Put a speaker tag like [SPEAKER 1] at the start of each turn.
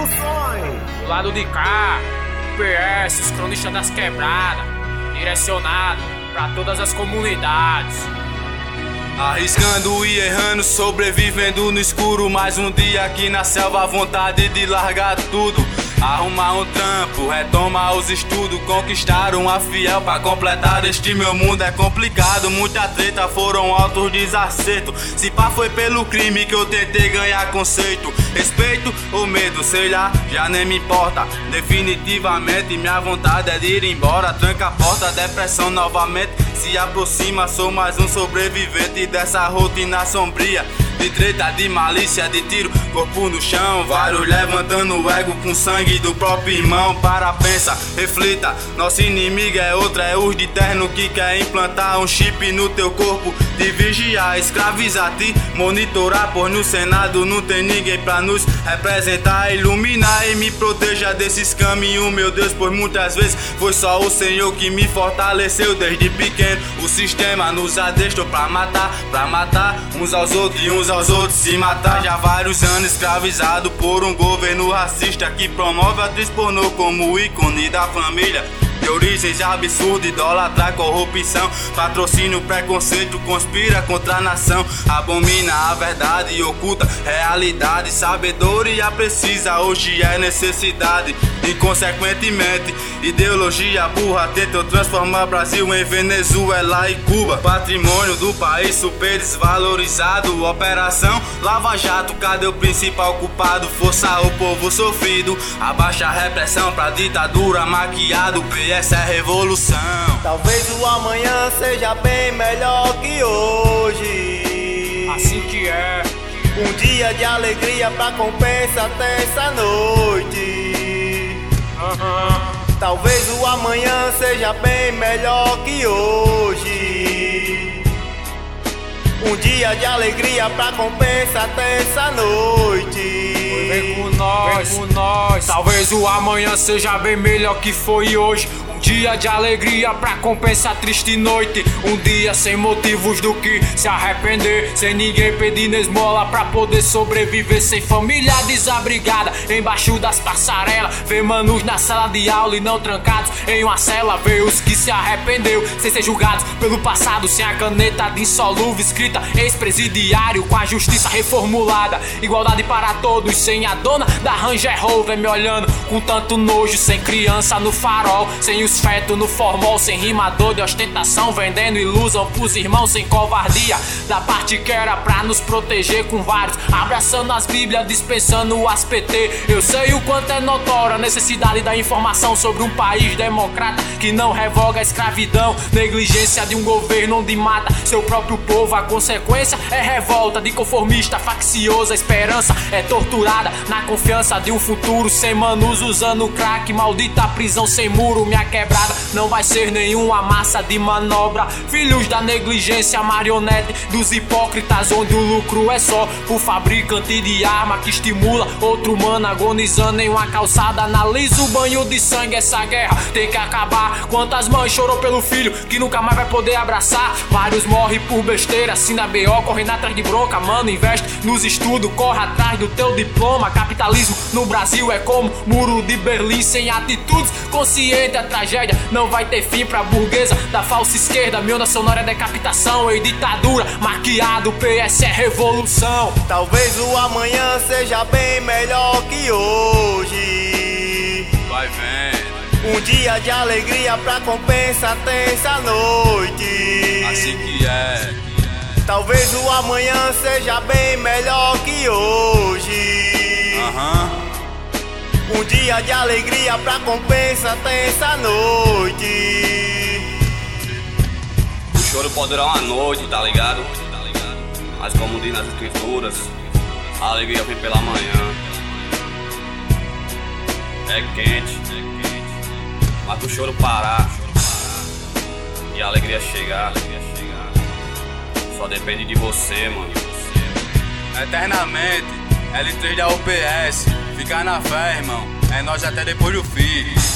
[SPEAKER 1] Produções.
[SPEAKER 2] Do lado de cá, PS, os cronistas das quebradas, direcionado pra todas as comunidades.
[SPEAKER 3] Arriscando e errando, sobrevivendo no escuro. Mais um dia aqui na selva, a vontade de largar tudo. Arrumar um trampo, retomar os estudos, conquistar uma fiel pra completar este meu mundo é complicado. Muita treta, foram altos desacertos. Se pá foi pelo crime que eu tentei ganhar conceito. Respeito ou medo, sei lá, já nem me importa. Definitivamente minha vontade é de ir embora. Tranca a porta, depressão novamente se aproxima. Sou mais um sobrevivente dessa rotina sombria. De treta, de malícia, de tiro, corpo no chão. Vários levantando o ego com sangue do próprio irmão. Para, pensa, reflita, nosso inimigo é outro. É os de terno que quer implantar um chip no teu corpo. De vigiar, escravizar, te monitorar. Pois no Senado não tem ninguém pra nos representar, iluminar e me proteja desses caminhos, meu Deus. Pois muitas vezes foi só o Senhor que me fortaleceu desde pequeno. O sistema nos adestrou pra matar uns aos outros e uns aos outros se matar. Já vários anos escravizado por um governo racista que promove a atriz pornô como ícone da família. De origens absurdas, idolatra a corrupção, patrocínio, preconceito, conspira contra a nação. Abomina a verdade e oculta realidade. Sabedoria precisa, hoje é necessidade. Inconsequentemente, ideologia burra tentou transformar Brasil em Venezuela e Cuba. Patrimônio do país super desvalorizado. Operação Lava Jato, cadê o principal culpado? Força o povo sofrido, abaixa a repressão pra ditadura maquiado. PS é revolução.
[SPEAKER 4] Talvez o amanhã seja bem melhor que hoje.
[SPEAKER 2] Assim que é.
[SPEAKER 4] Um dia de alegria pra compensa até essa noite. Talvez o amanhã seja bem melhor que hoje. Um dia de alegria pra compensa até essa noite.
[SPEAKER 2] Vem com nós, vem com nós. Talvez o amanhã seja bem melhor que foi hoje. Um dia de alegria pra compensar a triste noite. Um dia sem motivos do que se arrepender. Sem ninguém pedindo esmola pra poder sobreviver. Sem família desabrigada embaixo das passarelas. Ver manos na sala de aula e não trancados em uma cela. Ver os que se arrependeu sem ser julgados pelo passado. Sem a caneta de insolúvel escrita ex-presidiário com a justiça reformulada. Igualdade para todos, sem a dona da Ranger Rover me olhando com tanto nojo. Sem criança no farol, sem os fetos no formol. Sem rimador de ostentação, vendendo ilusão pros irmãos. Sem covardia da parte que era pra nos proteger, com vários abraçando as bíblias, dispensando as PT. Eu sei o quanto é notória a necessidade da informação sobre um país democrata que não revoga a escravidão. Negligência de um governo onde mata seu próprio povo. A consequência é revolta de conformista faccioso. A esperança é torturada na confiança de um futuro. Sem manos usando crack, maldita prisão sem muro. Minha quebrada não vai ser nenhuma massa de manobra. Filhos da negligência, marionete dos hipócritas, onde o lucro é só pro fabricante de arma que estimula outro humano agonizando em uma calçada. Analisa o banho de sangue, essa guerra tem que acabar. Quantas mães chorou pelo filho que nunca mais vai poder abraçar? Vários morrem por besteira, assim da BO, correndo atrás de bronca. Mano, investe nos estudos, corre atrás do teu diploma. Capitalismo no Brasil é como muro de Berlim. Sem atitudes conscientes, a tragédia não vai ter fim pra burguesa da falsa esquerda. Minha onda sonora é decapitação e ditadura maquiado, PS é revolução.
[SPEAKER 4] Talvez o amanhã seja bem melhor que hoje.
[SPEAKER 3] Vai vendo.
[SPEAKER 4] Um dia de alegria pra compensa até essa noite.
[SPEAKER 3] Assim que é.
[SPEAKER 4] Talvez o amanhã seja bem melhor que hoje. Um dia de alegria pra compensa até essa noite.
[SPEAKER 5] O choro pode durar uma noite, tá ligado? Mas como diz nas escrituras, a alegria vem pela manhã. É quente, mas o choro parar e a alegria chegar, só depende de você, mano.
[SPEAKER 3] Eternamente, L3 da UPS. Fica na fé, irmão. É nós até depois do fim.